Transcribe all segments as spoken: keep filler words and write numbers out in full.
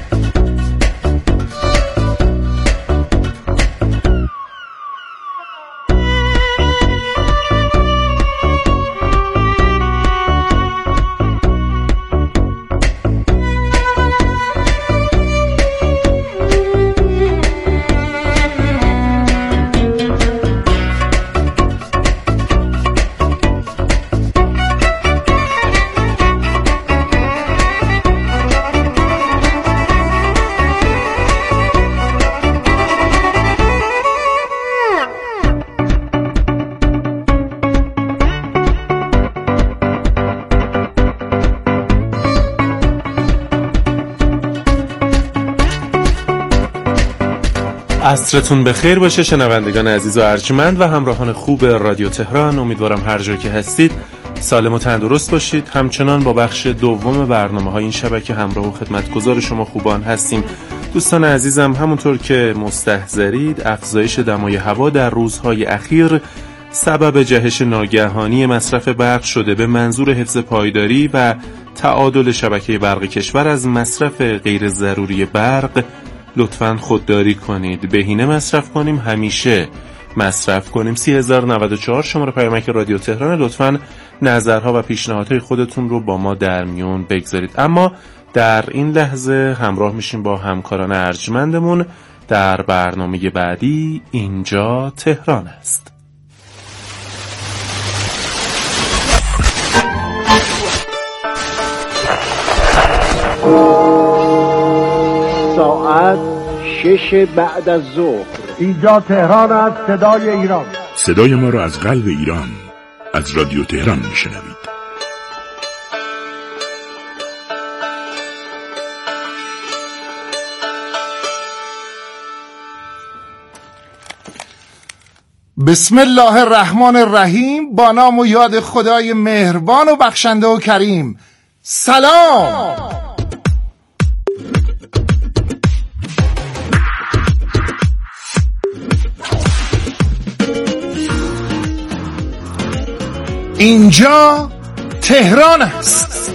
عصرتون بخیر باشه شنوندگان عزیز و ارجمند و همراهان خوب رادیو تهران. امیدوارم هر جا که هستید سالم و تندرست باشید. همچنان با بخش دوم برنامه‌های این شبکه همراه و خدمتگزار شما خوبان هستیم. دوستان عزیزم، همونطور که مستحضرید افزایش دمای هوا در روزهای اخیر سبب جهش ناگهانی مصرف برق شده. به منظور حفظ پایداری و تعادل شبکه برق کشور از مصرف غیر ضروری برق لطفاً خودداری کنید. بهینه مصرف کنیم، همیشه مصرف کنیم. سی هزار و نود و چهار شماره پیامک رادیو تهران. لطفاً نظرها و پیشنهادهای خودتون رو با ما در میون بگذارید. اما در این لحظه همراه میشیم با همکاران ارجمندمون در برنامه بعدی. اینجا تهران است. ساعت شش بعد از ظهر. اینجا تهران است، صدای ایران. صدای ما را از قلب ایران از رادیو تهران میشنوید. بسم الله الرحمن الرحیم. با نام و یاد خدای مهربان و بخشنده و کریم. سلام. اینجا تهران است.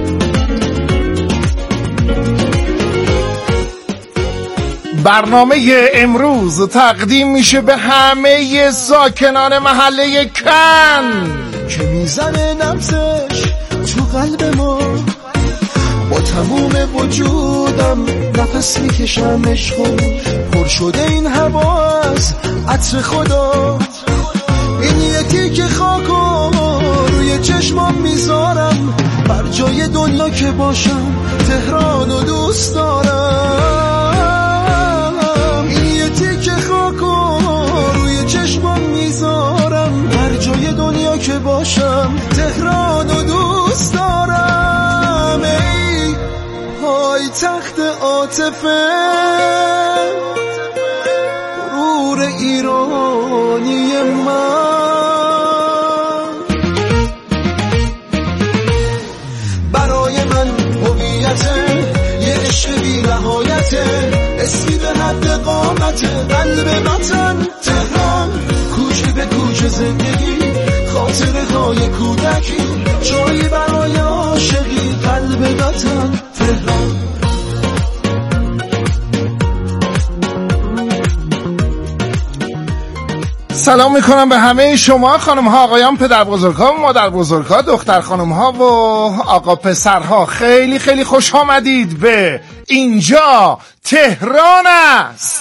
برنامه امروز تقدیم میشه به همه ساکنان محله کن که میزنه نفسش تو قلب ما. با تموم وجودم نفس میکشم عشقو. پر شده این هوا از عطر خدا. این یکی که خاکو روی چشمام میذارم. بر جای دنیا که باشم تهرانو دوست دارم. این یکی که خاکو روی چشمام میذارم. بر جای دنیا که باشم تهرانو دوست دارم. ای پای تخت عاطفه غرور ایرانی من. برای من هویته یه عشق بی نهایته. اسمی به حد قامته. قلب وطن تهران. کوچه به کوچه زندگی. خاطره های کودکی. جایی برای عاشقی. قلب وطن تهران. سلام میکنم به همه شما خانم ها، آقایان، پدر بزرگا و مادر بزرگا، دختر خانم ها و آقا پسرها. خیلی خیلی خوش آمدید به اینجا تهران است.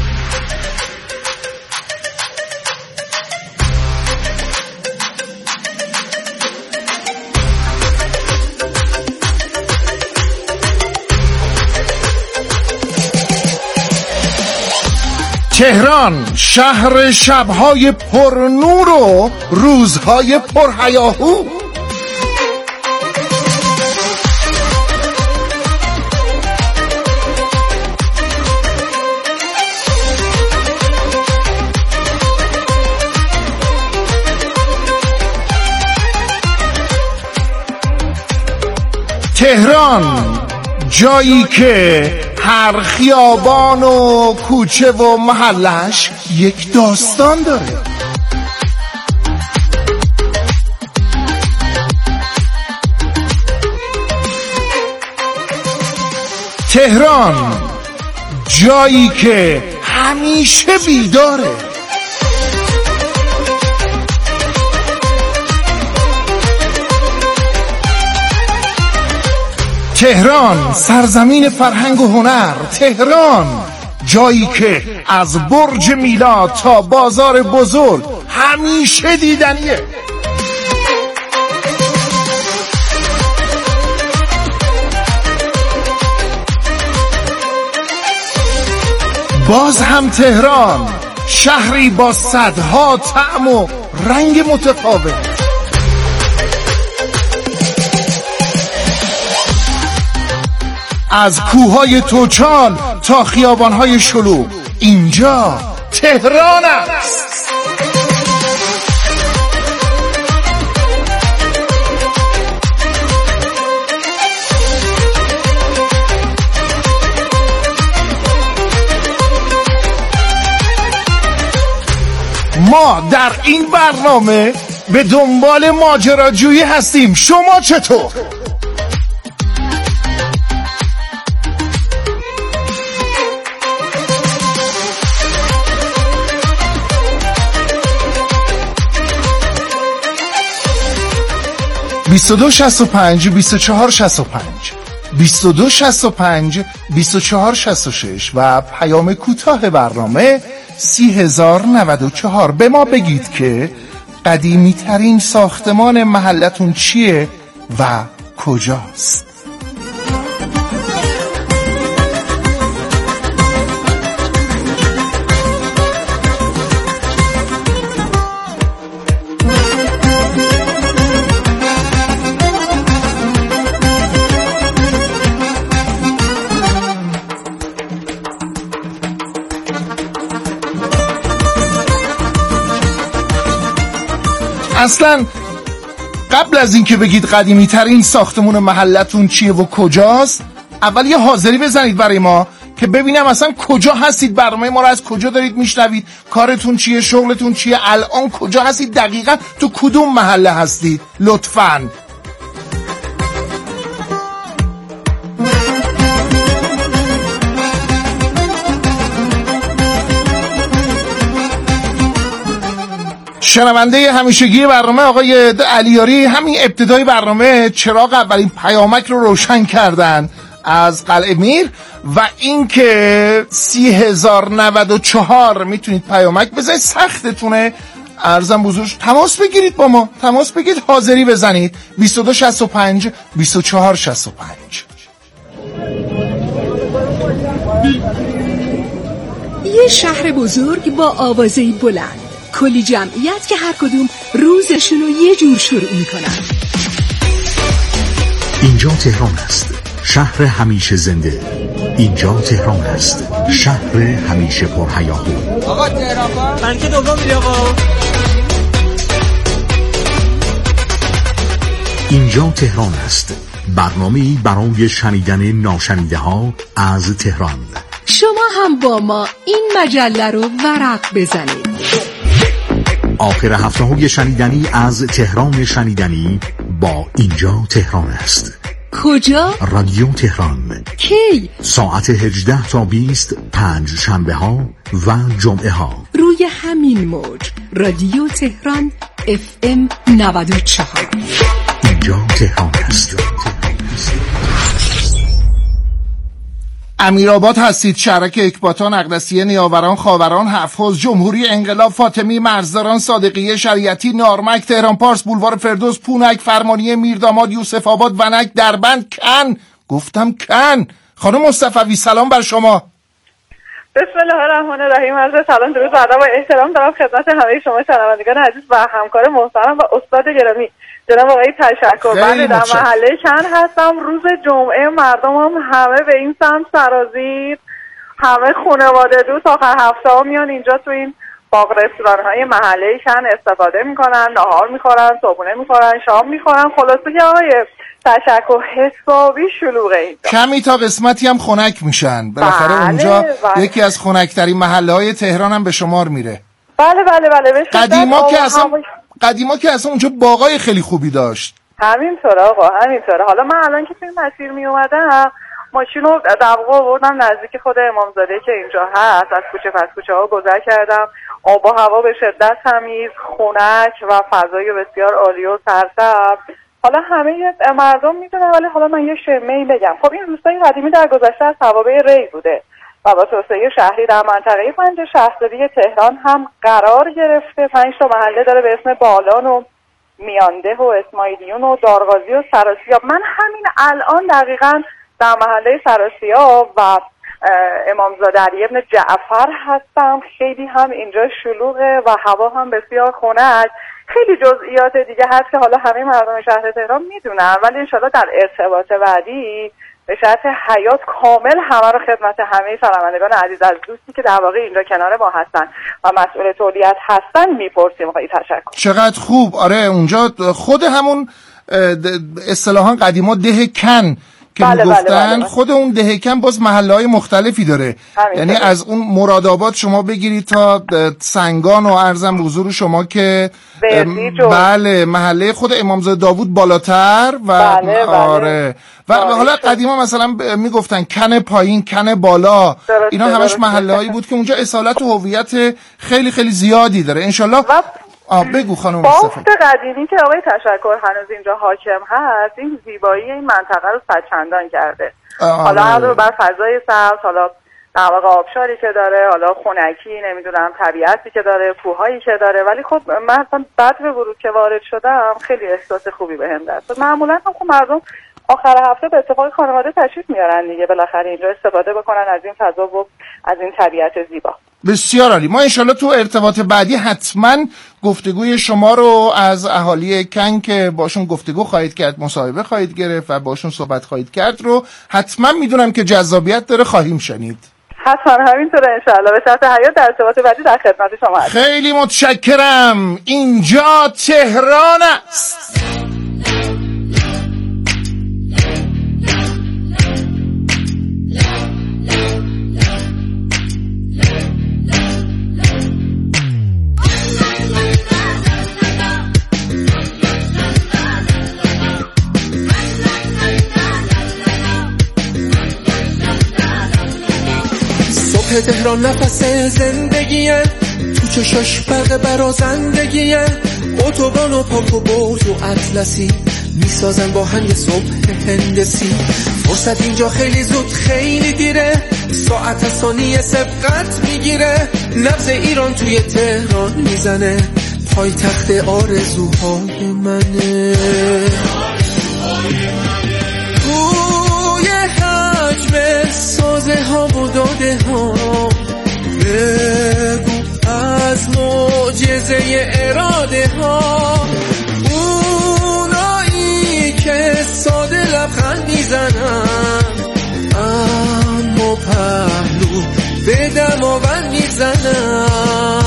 تهران شهر شبهای پرنور و روزهای پرهیاهو. تهران جایی که هر خیابان و کوچه و محلش یک داستان داره. تهران، جایی که همیشه بیداره. تهران، سرزمین فرهنگ و هنر. تهران، جایی که از برج میلاد تا بازار بزرگ همیشه دیدنیه. باز هم تهران، شهری با صدها طعم و رنگ متفاوت. از کوههای توچال تا خیابانهای شلوغ، اینجا تهران است. ما در این برنامه به دنبال ماجراجویی هستیم. شما چطور؟ بیست و دو شصت و پنج بیست و چهار شصت و پنج بیست و دو شصت و پنج بیست و چهار شصت و شش و پیام کوتاه برنامه سی هزار و نود و چهار. به ما بگید که قدیمی ترین ساختمان محلتون چیه و کجاست. اصلا قبل از اینکه بگید قدیمی ترین ساختمون محلتون چیه و کجاست، اول یه حاضری بزنید برای ما که ببینم اصلا کجا هستید، برنامه ما رو از کجا دارید میشنوید، کارتون چیه، شغلتون چیه، الان کجا هستید، دقیقاً تو کدوم محله هستید لطفاً. شنونده همیشگی برنامه آقای علیاری همین ابتدای برنامه چراغ اولین پیامک رو روشن کردن از قلعه میر و اینکه سی هزار و نود و چهار میتونید پیامک بزنید، سختتونه عرضم بزرگ تماس بگیرید با ما، تماس بگیرید، حاضری بزنید بیست و دو شصت و پنج بیست و چهار شصت و پنج. یه شهر بزرگ با آوازه‌ای بلند، کلی جمعیت که هر کدوم روزشون رو یه جور شروع میکنن. اینجا تهران است، شهر همیشه زنده. اینجا تهران است، شهر همیشه پرهیاهو. آقا تهران با من که دوم میری آقا. اینجا تهران است، برنامه‌ای برای شنیدن ناشنیده ها از تهران. شما هم با ما این مجله رو ورق بزنید. آخر هفته های شنیدنی از تهران شنیدنی با اینجا تهران است. کجا؟ رادیو تهران. کی؟ ساعت هجده تا بیست پنج شنبه ها و جمعه ها روی همین موج رادیو تهران اف ام نود و چهار. اینجا تهران است. امیرآباد هستید، شهرک اکباتان، اقدسیه، نیاوران، خاوران، حفظ، جمهوری، انقلاب، فاطمی، مرزداران، صادقیه، شریعتی، نارمک، تهران پارس، بولوار فردوس، پونک، فرمانیه، میرداماد، یوسف آباد، ونک، دربند، کن. گفتم کن. خانم مصطفی سلام بر شما. بسم الله الرحمن الرحیم. عرض سلام، درود و ادب و احترام دارم خدمت همه شما شنوندگان عزیز و همکار محترم و استاد گرامی جناب آقای تشکر. من در محله کن هستم. روز جمعه مردم هم همه به این سمت سرازیر، همه خانواده دوست آخر هفته ها میان اینجا تو این باغ رستوران های محله کن استفاده میکنن، نهار میخورن، صبحونه میخورن، شام میخورن. خلاصه که آقای تشکر حسابی شلوغه اینجا. کمی تا قسمتی هم خنک میشن بالاخره. بله، اونجا بله. یکی از خنکترین محله های تهران هم به شمار میره. بله بله بله. قدیما که اصلا قدیما که اصلا اونجا باغای خیلی خوبی داشت. همینطوره آقا، همینطوره. حالا من الان که تو این مسیر می اومدم ماشین رو در واقع آوردم نزدیک خود امامزاده که اینجا هست. از کوچه پس کوچه ها گذر کردم. آب و هوا به شدت تمیز، خنک و فضای بسیار عالی و سرسبز. حالا همه مردم میدونن، ولی حالا من یه شمه‌ای بگم. خب این روستای قدیمی در گذشته از توابع ری بوده و با توسعه شهری در منطقه پنج شهرداری تهران هم قرار گرفته. پنج تا محله داره به اسم بالان و میانده و اسماعیلیون و دارغازی و سراسیاب. من همین الان دقیقاً در محله سراسیاب و امامزاده علی ابن جعفر هستم. خیلی هم اینجا شلوغه و هوا هم بسیار خنک. خیلی جزئیات دیگه هست که حالا همه مردم شهر تهران میدونن، ولی انشالله در ارتباط بعدی به شرط حیات کامل همه رو خدمت همه شنوندگان عزیز از دوستی که در واقع اینجا کنار ما هستن و مسئول تولیت هستن میپرسیم. خیلی تشکر. چقدر خوب. آره اونجا خود همون اصطلاحاً قدیما ده کن که بله میگفتن بله بله. خود اون دهکن باز محله‌های مختلفی داره. یعنی از اون مرادآباد شما بگیرید تا سنگان و ارزم حضور شما که بله محله خود امامزاده داوود بالاتر و بله آره و بله. حالا قدیما مثلا میگفتن کن پایین کن بالا، اینا همش محله‌هایی بود که اونجا اصالت و هویت خیلی خیلی زیادی داره. انشالله آه بگو خانم مصطفی. بافت قدیمی که آقای تشکر هنوز اینجا حاکم هست، این زیبایی این منطقه رو صدچندان کرده. حالا علاوه بر فضای سبز، حالا در واقع آبشاری که داره، حالا خنکی، نمیدونم طبیعتی که داره، کوههایی که داره، ولی خب من اصلا بعد به ورود که وارد شدم خیلی احساس خوبی بهم داد. معمولا هم خب مردم آخر هفته به اتفاق خانواده تشریف میارن دیگه، بالاخره اینجا استفاده بکنن از این فضا و از این طبیعت زیبا. بسیار عالی. ما انشالله تو ارتباط بعدی حتما گفتگوی شما رو از اهالی کن که باشون گفتگو خواهید کرد، مصاحبه خواهید گرفت و باشون صحبت خواهید کرد رو حتما میدونم که جذابیت داره خواهیم شنید. حتما همینطوره انشالله. به شرط حیات در ارتباط بعدی در خدمت شما هستم. خیلی متشکرم. اینجا تهران است. تهران نفس زندگیه، تو چشاش فرق برازندگیه، اتوبان و پاک و بوت و اطلسی میسازن با هم یه صبح هندسی. فرصت اینجا خیلی زود خیلی دیره، ساعت ثانیه سبقت میگیره، نبض ایران توی تهران میزنه، پای تخت آرزوهای منه. توی حجم سازه ها و داده ها بگو از معجزه اراده ها، اونایی که ساده لبخند میزنن اما پهلو به دماوند میزنن.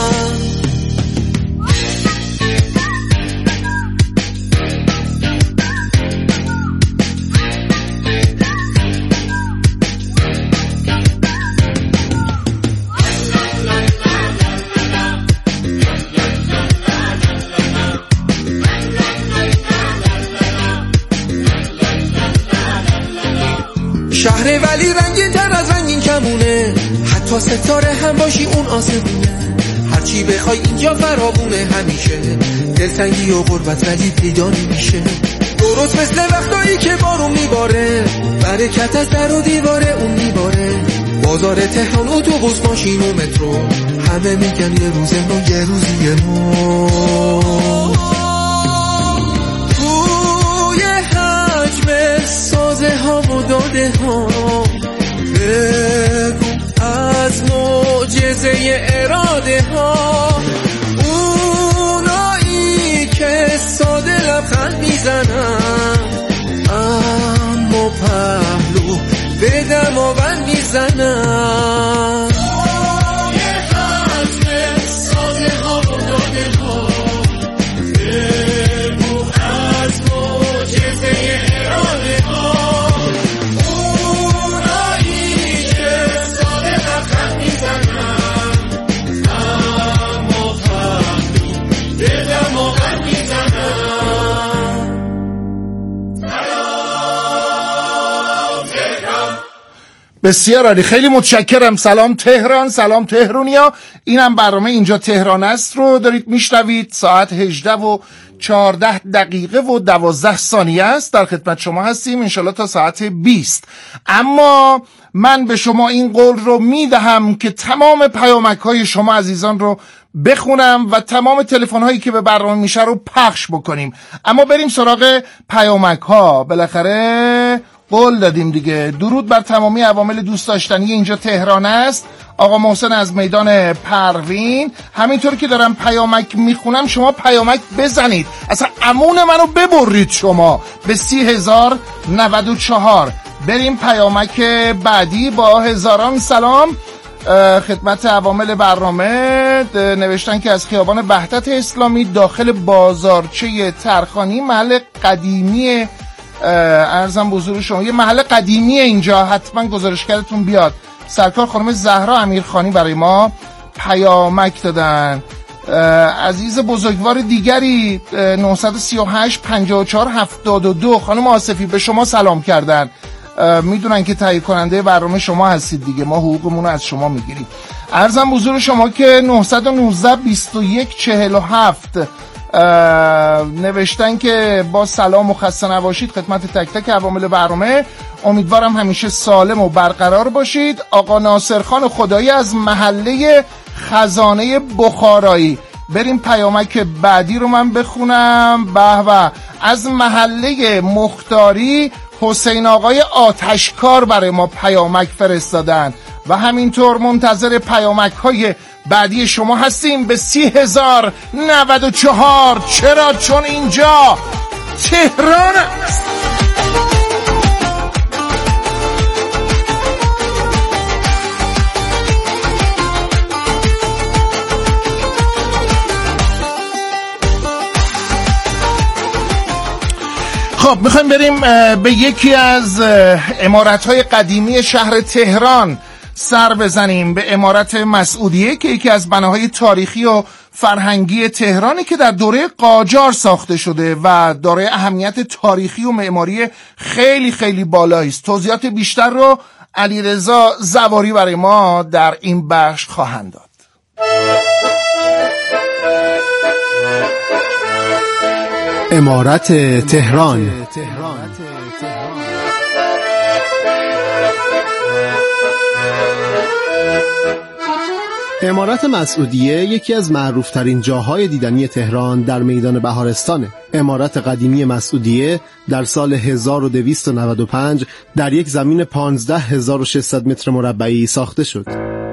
شهر ولی رنگین تر از رنگین کمونه، حتی ستاره هم باشی اون آسمونه، هرچی بخوای اینجا فراوونه همیشه، دلتنگی و غربت ولی پیدا نمیشه، درست مثل وقتایی که بارون میباره، برکت از در و دیواره اون میباره، بازار تهران اتوبوس ماشین و مترو، همه میگن یه روز نو یه روزی نو. توی حجم سازه ها و داده ها بگو از معجزه اراده ها، اونایی که ساده لبخند میزنن اما پهلو به دماوند میزنن. بسیار عالی، خیلی متشکرم. سلام تهران، سلام تهرانیا. اینم برنامه اینجا تهران است رو دارید میشنوید. ساعت هجده و چهارده دقیقه و دوازده ثانیه است. در خدمت شما هستیم انشالله تا ساعت بیست. اما من به شما این قول رو میدهم که تمام پیامک های شما عزیزان رو بخونم و تمام تلفن هایی که به برنامه میشه رو پخش بکنیم. اما بریم سراغ پیامک ها. بالاخره قول دادیم دیگه. درود بر تمامی عوامل دوست داشتنی اینجا تهران است. آقا محسن از میدان پروین. همینطور که دارم پیامک میخونم شما پیامک بزنید، اصلا امون منو ببرید شما به سی هزار نود و چهار. بریم پیامک بعدی. با هزاران سلام خدمت عوامل برنامه. نوشتن که از خیابان وحدت اسلامی داخل بازارچه ترخانی، محل قدیمی، عرضم به حضور شما یه محل قدیمی اینجا، حتما گزارشگرتون بیاد. سرکار خانم زهرا امیرخانی برای ما پیامک دادن. عزیز بزرگوار دیگری نه سه هشت پنجاه و چهار هفتاد و دو خانم آصفی به شما سلام کردن. میدونن که تهیه کننده برنامه شما هستید دیگه، ما حقوقمون رو از شما میگیریم. عرضم حضور شما که نه یک نه بیست و یک چهل و هفت نوشتن که با سلام و خسته نباشید خدمت تک تک عوامل برنامه، امیدوارم همیشه سالم و برقرار باشید. آقا ناصرخان خدایی از محله خزانه بخارایی. بریم پیامک بعدی رو من بخونم. به به، از محله مختاری حسین آقای آتشکار برای ما پیامک فرستادن و همینطور منتظر پیامک های بعدی شما هستیم به سی هزار نود و چهار. چرا؟ چون اینجا تهران است. خب میخوایم بریم به یکی از عمارت‌های قدیمی شهر تهران سر بزنیم، به عمارت مسعودیه که یکی از بناهای تاریخی و فرهنگی تهرانی که در دوره قاجار ساخته شده و دارای اهمیت تاریخی و معماری خیلی خیلی بالایی است. توضیحات بیشتر رو علیرضا زواری برای ما در این بخش خواهند داد. عمارت تهران. عمارت مسعودیه یکی از معروفترین جاهای دیدنی تهران در میدان بهارستانه. عمارت قدیمی مسعودیه در سال هزار و دویست و نود و پنج در یک زمین پانزده هزار و ششصد متر مربعی ساخته شد.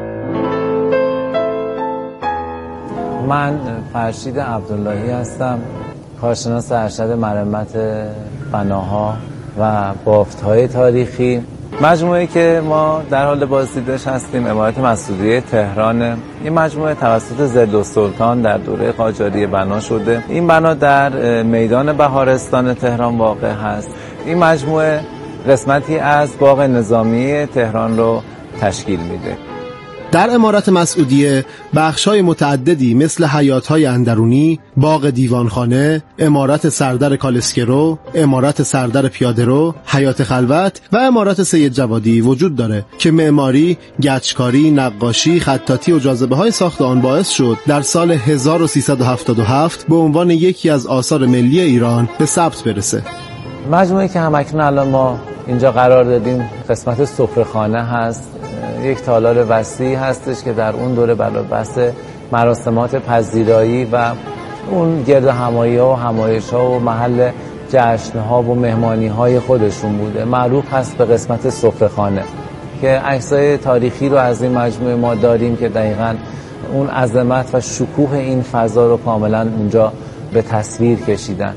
من فرشید عبداللهی هستم، کارشناس ارشد مرمت بناها و بافت‌های تاریخی. مجموعه‌ای که ما در حال بازدیدش هستیم عمارت مسعودیه تهران. این مجموعه توسط ضدالسلطان در دوره قاجاری بنا شده. این بنا در میدان بهارستان تهران واقع هست. این مجموعه قسمتی از باغ نظامی تهران رو تشکیل میده. در عمارت مسعودیه بخش‌های متعددی مثل حیاط‌های اندرونی، باغ دیوانخانه، عمارت سردر کالسکرو، عمارت سردر پیاده‌رو، حیاط خلوت و عمارت سید جوادی وجود داره که معماری، گچکاری، نقاشی، خطاطی و جاذبه‌های ساخت آن باعث شد در سال هزار و سیصد و هفتاد و هفت به عنوان یکی از آثار ملی ایران به ثبت برسه. مجموعه‌ای که همکنون الان ما اینجا قرار دادیم قسمت سفره‌خانه هست. یک تالار وسیع هستش که در اون دوره برای بحث مراسمات پذیرایی و اون گرد همایی‌ها و همایش‌ها و محل جشن‌ها و مهمانی‌های خودشون بوده. معروف هست به قسمت سفره‌خانه که عکسای تاریخی رو از این مجموعه ما داریم که دقیقاً اون عظمت و شکوه این فضا رو کاملاً اونجا به تصویر کشیدن.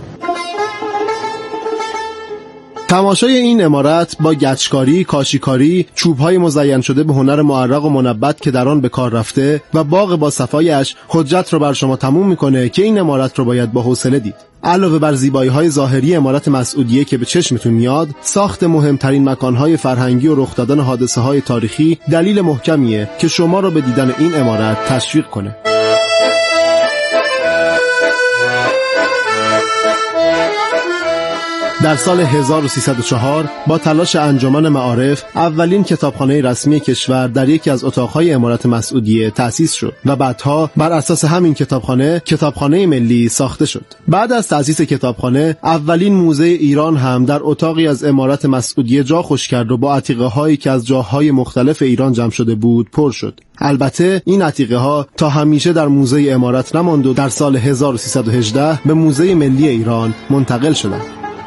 تماشای این عمارت با گچکاری، کاشیکاری، چوب‌های مزین شده به هنر معرق و منبت که در آن به کار رفته و باغ با صفایش حجت رو بر شما تموم میکنه که این عمارت رو باید با حوصله دید. علاوه بر زیبایی‌های ظاهری عمارت مسعودیه که به چشمتون میاد، ساخت مهمترین مکان‌های فرهنگی و رخ دادن حادثه‌های تاریخی دلیل محکمیه که شما رو به دیدن این عمارت تشویق کنه. در سال هزار و سیصد و چهار با تلاش انجمن معارف اولین کتابخانه رسمی کشور در یکی از اتاقهای امارت مسعودیه تأسیس شد و بعدها بر اساس همین کتابخانه کتابخانه ملی ساخته شد. بعد از تأسیس کتابخانه اولین موزه ایران هم در اتاقی از امارت مسعودیه جا خوش کرد و با عتیقه هایی که از جاهای مختلف ایران جمع شده بود پر شد. البته این عتیقه ها تا همیشه در موزه امارت نماند و در سال هزار و سیصد و هجده به موزه ملی ایران منتقل شدند.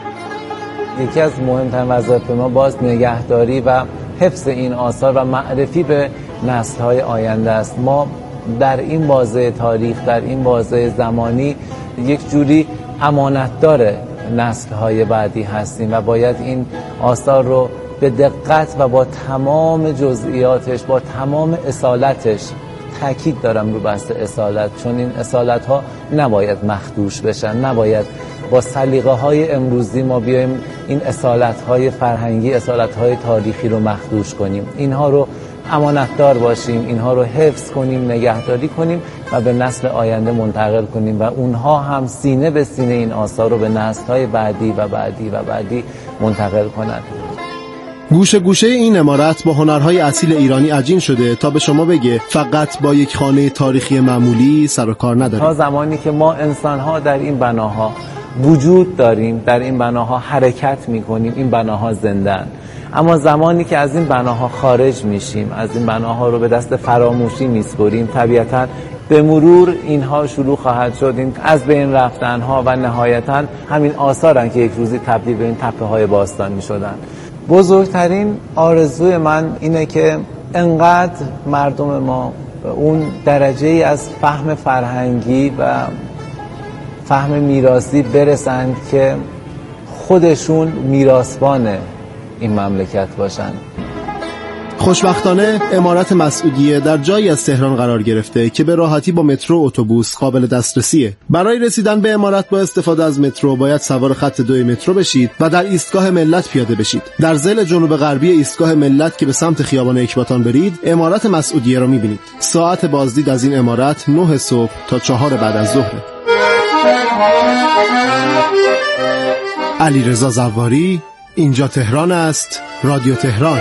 یکی از مهمترین وظایف ما باز نگهداری و حفظ این آثار و معرفی به نسل‌های آینده است. ما در این بازه تاریخ، در این بازه زمانی یک جوری امانتدار نسل‌های بعدی هستیم و باید این آثار رو به دقت و با تمام جزئیاتش، با تمام اصالتش، تاکید دارم رو بحث اصالت، چون این اصالت‌ها نباید مخدوش بشن، نباید با سلیقه‌های امروزی ما بیایم این اصالت‌های فرهنگی، اصالت‌های تاریخی رو مخدوش کنیم. اینها رو امانتدار باشیم، اینها رو حفظ کنیم، نگهداری کنیم و به نسل آینده منتقل کنیم و اونها هم سینه به سینه این آثار رو به نسل‌های بعدی و بعدی و بعدی منتقل کنند. گوشه گوشه این عمارت با هنرهای اصیل ایرانی عجین شده تا به شما بگه فقط با یک خانه تاریخی معمولی سر و کار نداره. تا زمانی که ما انسان‌ها در این بناها وجود داریم، در این بناها حرکت می‌کنیم، این بناها زنده‌اند. اما زمانی که از این بناها خارج میشیم، از این بناها رو به دست فراموشی میسپریم، طبیعتاً به مرور اینها شروع خواهد شد، این از بین رفتن‌ها و نهایتاً همین آثارن که یک روزی تبدیل به این تپه‌های باستان می‌شدن. بزرگترین آرزوی من اینه که انقدر مردم ما اون درجه‌ای از فهم فرهنگی و فهم میراثی برسند که خودشون میراثبان این مملکت باشن. خوشبختانه امارت مسعودیه در جایی از تهران قرار گرفته که به راحتی با مترو و اتوبوس قابل دسترسیه. برای رسیدن به امارت با استفاده از مترو باید سوار خط دو مترو بشید و در ایستگاه ملت پیاده بشید. در ضلع جنوب غربی ایستگاه ملت که به سمت خیابان اکباتان برید، امارت مسعودیه رو می‌بینید. ساعت بازدید از این امارت نه صبح تا چهار بعد از ظهر. علیرضا زواری، اینجا تهران است، رادیو تهران.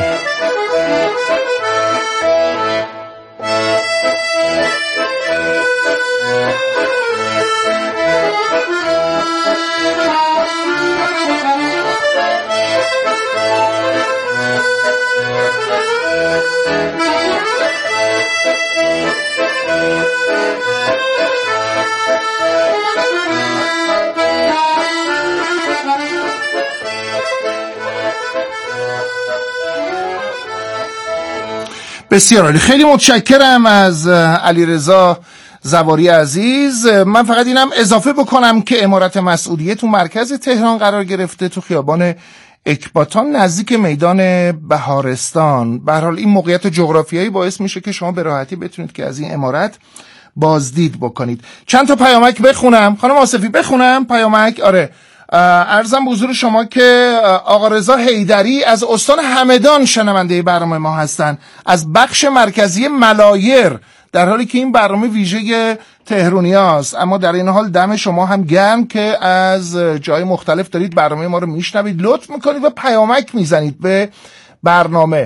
بسیار عالی، خیلی متشکرم از علیرضا زواری عزیز. من فقط اینم اضافه بکنم که امارت مسعودیه تو مرکز تهران قرار گرفته، تو خیابان اکباتان نزدیک میدان بهارستان. به هر حال این موقعیت جغرافیایی باعث میشه که شما به راحتی بتونید که از این امارت بازدید بکنید. چند تا پیامک بخونم خانم آصفی، بخونم پیامک. آره، عرضم به حضور شما که آقا رضا حیدری از استان همدان شنونده برنامه ما هستن، از بخش مرکزی ملایر، در حالی که این برنامه ویژه تهرانیاست، اما در این حال دم شما هم گرم که از جای مختلف دارید برنامه ما رو میشنوید، لطف میکنید و پیامک میزنید به برنامه.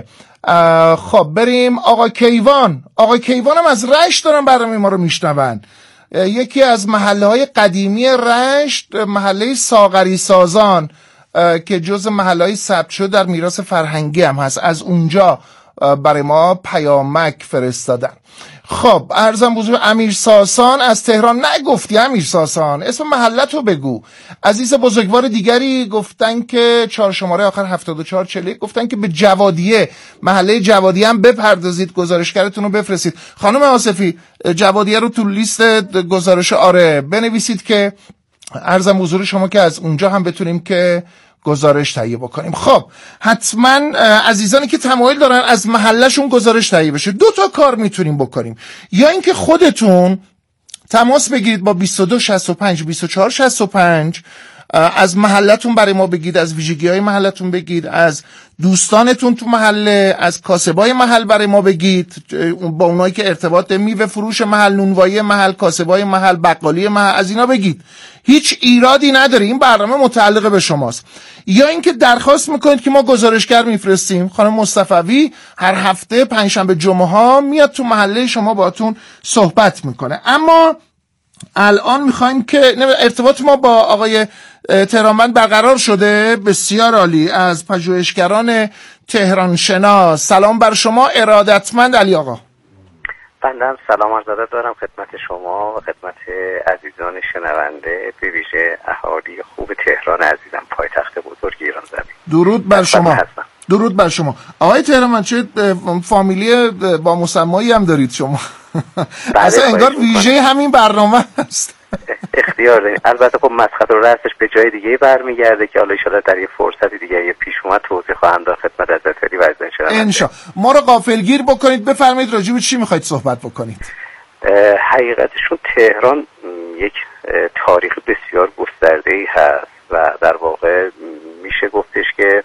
خب بریم آقا کیوان. آقا کیوان هم از رشت دارن برنامه ما رو میشنون. یکی از محله‌های قدیمی رشت، محله ساغری سازان که جز محله‌های ثبت شده در میراث فرهنگی هم هست، از اونجا برای ما پیامک فرستادن. خب عرضم بزرگ امیر ساسان از تهران. نگفتی امیر ساسان، اسم محلت رو بگو. عزیز بزرگوار دیگری گفتن که چهار شماره آخر هفتاد و چهار چهل یک گفتن که به جوادیه، محله جوادیه هم بپردازید، گزارشگرتون رو بفرستید. خانم آصفی جوادیه رو تو لیست گزارش آره بنویسید که عرضم حضور شما که از اونجا هم بتونیم که گزارش تهیه بکنیم. خب حتما عزیزانی که تمایل دارن از محلشون گزارش تهیه بشه، دو تا کار میتونیم بکنیم. یا اینکه خودتون تماس بگیرید با بیست و دو شصت و پنج بیست و چهار شصت و پنج از محلتون برای ما بگید، از ویژگی های محلتون بگید، از دوستانتون تو محله، از کاسبای محل برای ما بگید، با اونایی که ارتباط میوه فروش محل، نونوایی محل، کاسبای محل، بقالی محل، از اینا بگید. هیچ ایرادی نداره، این برنامه متعلق به شماست. یا اینکه درخواست میکنید که ما گزارشگر میفرستیم، خانم مصطفوی هر هفته پنجشنبه جمعه ها میاد تو محله شما باهاتون صحبت میکنه. اما الان میخوایم که ارتباط ما با آقای تهرانبند برقرار شده. بسیار عالی. از پژوهشگران تهران شناس، سلام بر شما ارادتمند علی آقا. بنده هم سلام عرض دارم خدمت شما و خدمت عزیزان شنونده، به ویژه اهالی خوب تهران عزیزم، پایتخت بزرگ ایران زمین. درود بر شما. هستم. درود بر شما آقای تهرانبند. چه فامیلی با مسمایی هم دارید شما. اصلا انگار ویژه همین برنامه است. اختیار داریم. البته خب مسخط و رأسش به جای دیگه برمیگرده که حالا ان شاءالله در یه فرصت دیگه یه پیش اومد توضیح خواهم داد خدمت حضرت علی و عزیزان شنونده. ان شاء ما رو غافلگیر بکنید، بفرمایید راجع به چی میخواید صحبت بکنید. حقیقتشون تهران یک تاریخ بسیار گسترده‌ای هست و در واقع میشه گفتش که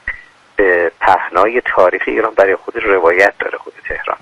پهنای تاریخ ایران برای خود روایت داره خود تهران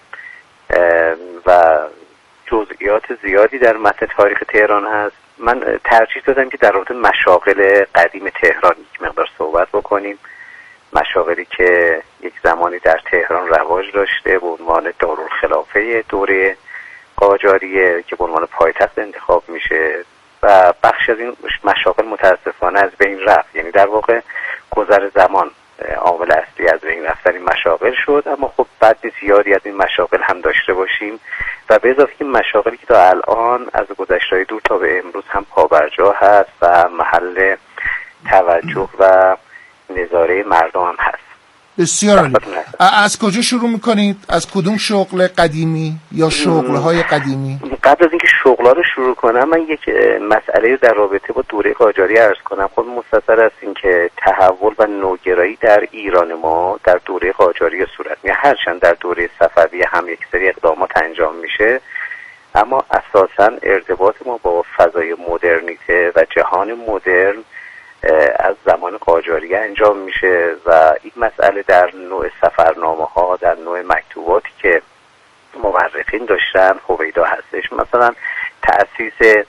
و جزئیات زیادی در متن تاریخ تهران هست. من ترجیح دادم که در رابطه مشاغل قدیم تهران یک مقدار صحبت بکنیم. مشاغلی که یک زمانی در تهران رواج داشته به عنوان دارالخلافه دوره قاجاریه که به عنوان پایتخت انتخاب میشه و بخش از این مشاغل متاسفانه از بین رفت. یعنی در واقع گذر زمان عامل اصلی از بین رفتن این مشاغل شد، اما خب بد نیست یادی از این مشاغل هم داشته باشیم و به اضافه این مشاغلی که تا الان از گذشته‌های دور تا به امروز هم پابرجا هست و محل توجه و نظاره مردم هم هست. بسیار عالی. از کجا شروع میکنید؟ از کدوم شغل قدیمی یا شغل‌های قدیمی؟ قبل از اینکه شغل‌ها رو شروع کنم من یک مسئله در رابطه با دوره قاجاری عرض کنم. خب مستثر است این که تحول و نوگرایی در ایران ما در دوره قاجاری صورت میگیره. هرچند در دوره صفویه هم یک سری اقدامات انجام میشه، اما اساساً ارتباط ما با فضای مدرنیته و جهان مدرن از زمان قاجاریه انجام میشه و این مسئله در نوع سفرنامه ها، در نوع مکتوباتی که مورخین داشتن هویدا هستش. مثلا تأسیس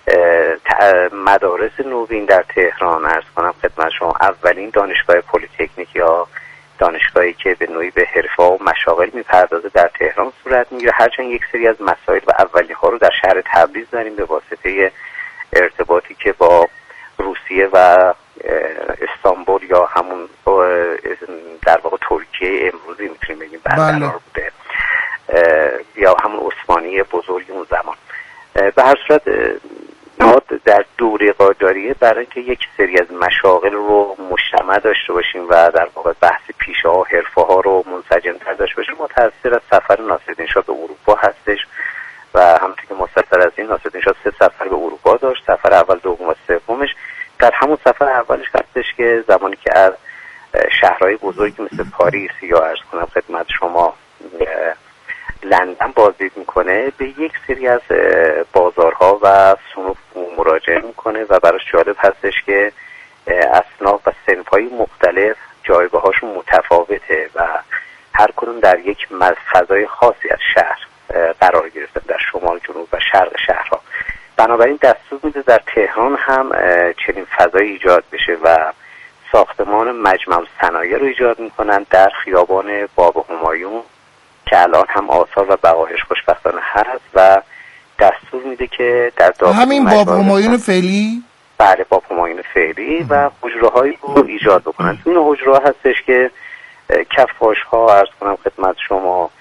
مدارس نوین در تهران عرض کنم خدمت شما، اولین دانشگاه پلی‌تکنیک یا دانشگاهی که به نوعی به حرفه و مشاغل میپردازه در تهران صورت میگیره. هرچند یک سری از مسائل و اولیه ها رو در شهر تبریز داریم به واسطه ارتباطی که با روسیه و استانبول یا همون در واقع ترکیه امروزی میتونیم بگیم برقرار بوده یا همون عثمانی بزرگ اون زمان. به هر صورت ما در دوره قاجاریه برای اینکه یک سری از مشاغل رو مجتمع داشته باشیم و در واقع بحث پیشه ها و حرفه ها رو منسجم‌تر داشته باشیم متأثر از سفر ناصرالدین شاه به اروپا هستش و همونطور که مستثر از این ناصرالدین شاه سه سفر به اروپا داشت. سفر اول، دوم و سومش در همون سفر اولش هستش که زمانی که از شهرهای بزرگی مثل پاریس یا عرض کنم خدمت شما لندن بازدید میکنه به یک سری از بازارها و صنوف مراجعه میکنه و براش جالب هستش که اصناف و صنف‌های مختلف جایگاه‌هاشون متفاوته و هر کدوم در یک فضای خاصی از شهر قرار گرفته در شمال، جنوب و شرق شهرها. بنابراین دستور میده در تهران هم چنین فضایی ایجاد بشه و ساختمان مجمع صنایع رو ایجاد میکنن در خیابان باب همایون که الان هم آثار و بقایاش خوشبختانه هست و دستور میده که در داخل همین باب همایون فعلی بله باب همایون فعلی و حجره‌هایی رو ایجاد بکنن. این حجره هستش که کفاش‌ها عرض کنم خدمت شما،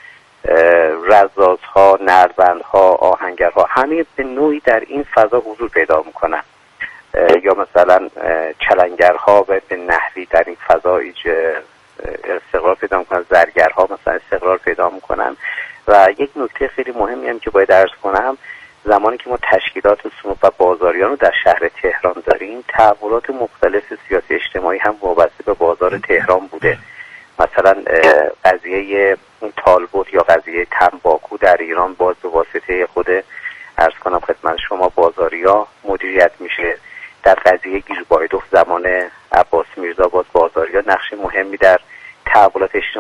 رزازها، نربندها، آهنگرها همه به نوعی در این فضا حضور پیدا میکنن یا مثلا چلنگرها و به نحوی در این فضا استقرار پیدا میکنن، زرگرها مثلا استقرار پیدا میکنن. و یک نکته خیلی مهمی هم که باید عرض کنم، زمانی که ما تشکیلات صنوف و بازاریان رو در شهر تهران داریم، تحولات مختلف سیاسی اجتماعی هم وابسته به بازار تهران بوده. مثلا قضیه طالبوت یا قضیه تنباکو در ایران باز به واسطه خود عرض کنم خدمت شما بازاریا مدیریت میشه. در قضیه گیربای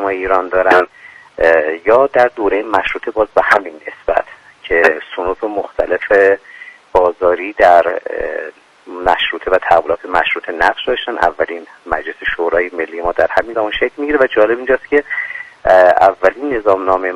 روزنامه‌های ایران دارن یا در دوره مشروطه باز به همین نسبت که صنوف مختلف بازاری در مشروطه و تحولات مشروطه نقش داشتن. اولین مجلس شورای ملی ما در همین زمان شکل میگیره و جالب اینجاست که اولین نظامنامه